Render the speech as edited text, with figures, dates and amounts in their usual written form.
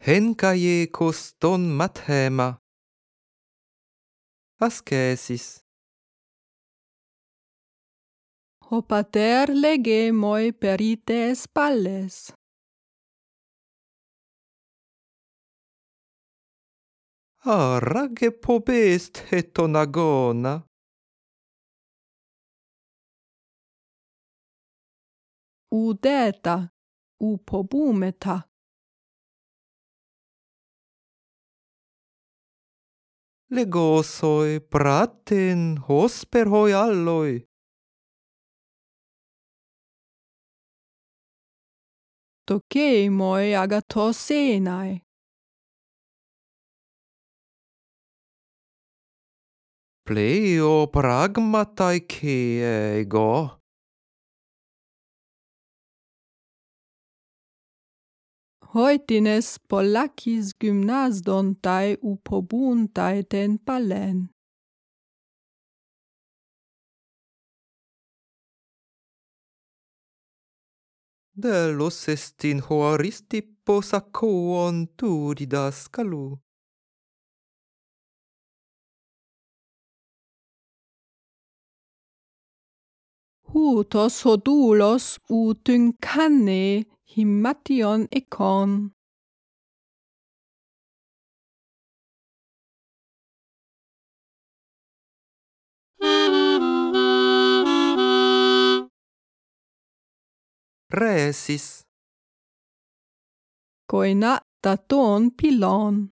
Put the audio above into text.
Henkaje koston mathema. Ascesis. Ho pater legemoi perite spalles. Rage pobest heton agona. Udeta, upobumeta. Legosoi praten hosperhoi alloi. Tokeimoi agathosenai. Pleo pragmatai ego. Hoitines polakis gymnasdontai upobuntai ten palen. Delos estin hoaristippos acoon tu didascalu. Hutos hodulos utynkanne himmation ekon. Resis. Koina taton pilon.